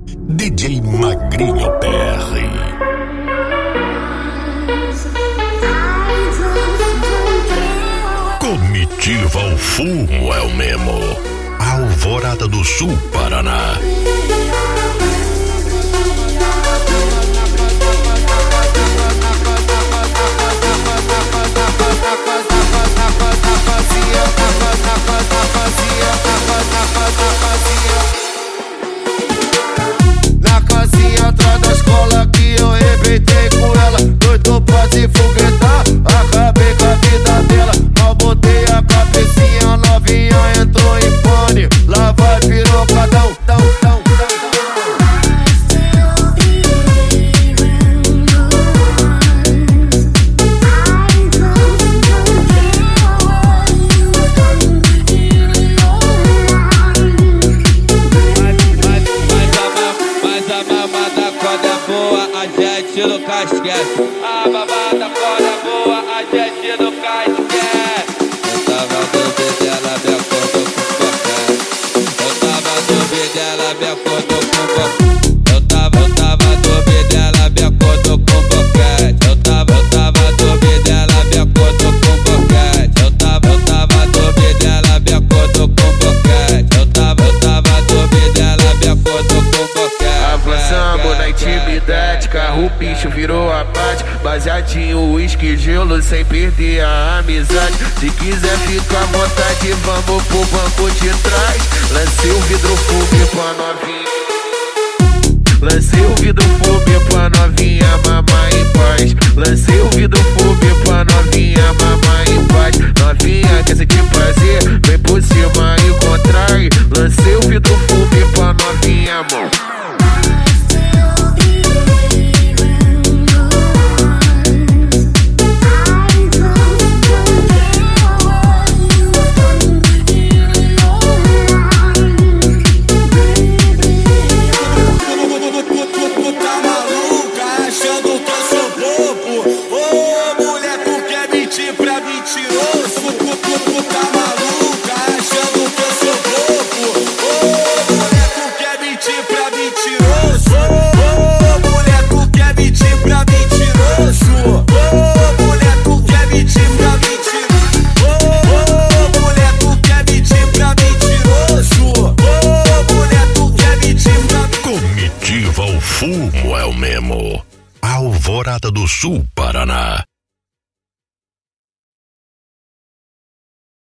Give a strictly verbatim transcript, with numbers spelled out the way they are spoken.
D J Magrinho P R. Comitiva o fumo é o mesmo. Alvorada do Sul, Paraná. Na casinha atrás da escola que eu arrebentei com ela. Doido pra se foguetar, acabei com a vida dela. Mal botei a cabecinha, novinha entrou em pane. Lá vai pirocadão, tão, tão, tão. No casquete, a babada foda boa, a gente no casquete. Eu tava do dela, me acordou com boquete. Eu tava do dela, me acordou com boquete. Eu tava, eu tava do dela, me acordou com boquete. Eu tava, eu tava do dela, me acordou com boquete. Eu tava, eu tava do dela, me acordou com boquete. Eu tava, eu tava do dela, me acordou com boquete. Avançamos na intimidade, carro bicho virou abate. Baseadinho, uísque, gelo, sem perder a amizade. Se quiser ficar à vontade, vamos pro banco de trás. Lancei o vidro fumê pra novinha. Lancei o vidro fumê pra novinha, mamar em paz. Lancei o vidro fumê pra novinha, mamar em paz. Novinha, quer sentir prazer? Vem por cima e contrai. Lancei o vidro fumê pra novinha, mão. Comitiva o fumo é o mesmo. Alvorada do Sul, Paraná.